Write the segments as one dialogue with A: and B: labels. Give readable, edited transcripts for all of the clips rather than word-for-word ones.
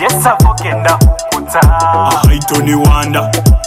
A: Ebyesavo genda kukuta
B: Tony Wanda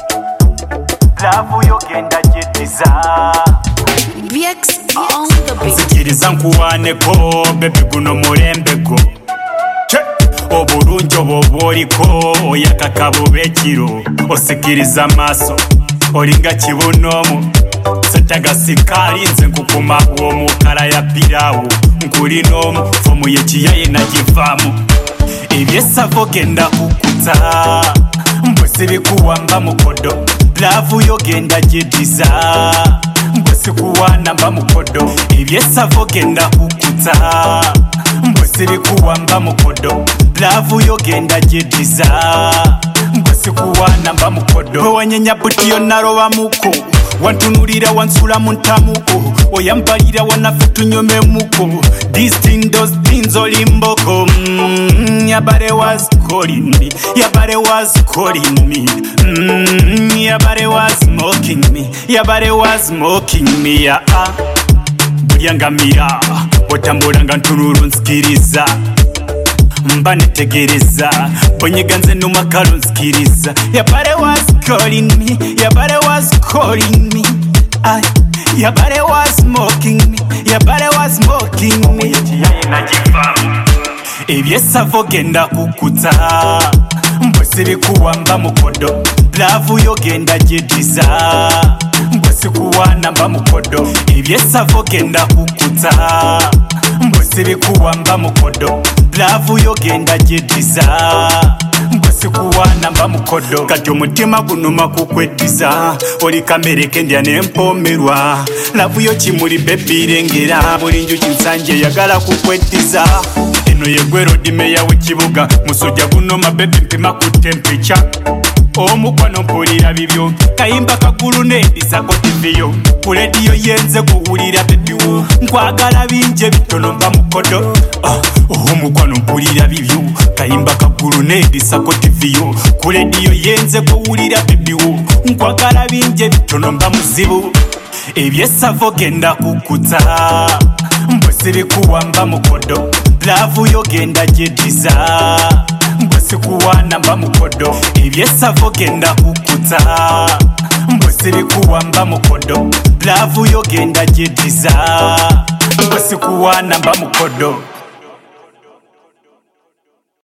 A: Love yogenda jeddiza
C: BX on the beat.
B: Nzikiriza nkuwaneko baby guno mulembeko obulungi obwo oliko oyakakabo b'ekiro osikiriza amaaso olinga kibunomu setagasikali nze nkukuma bw'omukala ya pirawo nkulinomu fomu yekiyaye nagivaamu ebyesavo genda kukuta mbwe sibikuwamba mukodo laavu yo genda jeddiza mbwe sikuwaana mba mukodo ebyesavo genda kukuta mbwe sibikuwamba mukodo laavu yo genda jeddiza mbwe sikuwaana mba mukodo bwe wanyenya buti yonnaroba muko wantunulira wansula mu ntamuko oyambalira wanaffe tunyomemuko these things olimboko yabare was calling me yabare was calling me yabare was mocking me yabare was mocking me ya bulyangamira otambulanga ntunulu nsikiriza mba netegereza bonyeganze numakalo nsikiriza yabare was calling me yabare was calling me yabare was mocking me yabare was mocking me ebyesavo genda kukuta mbwe sibikuwamba mukodo laavu yo genda jeddiza mbwe sikuwaana mba mukodo ebyesavo genda kukuta mbwe sibikuwamba mukodo laavu yo genda jeddiza mbwe sikuwaana mba mukodo kati omutima gunuma kukweddiza oli kamereke ndya nempomerwa laavu yo kimuli bebirengera buli njuki nsanje eyagala kukweddiza eno yegwe rodimeya w'ekibuga musujja gunoma bebi mpima ku tempecha omukwano mpulira bibyo kayimba kagulu nedisako tiviyo ku lediyo yenze kuwulira bebiwo nkwagala binje bitono mba mukodo omukwano mpulira bibyo kayimba kagulu nedisako tiviyo ku lediyo yenze kuwulira bebiwo nkwagala binje bitono mba muzibu ebyesavo genda kukuta mbwe sibikuwamba mukodo laavu yo genda jeddiza mbwe sikuwaana mba mukodo ebyesavo genda kukuta mbwe sibikuwamba mukodo laavu yo genda jeddiza mbwe sikuwaana mba mukodo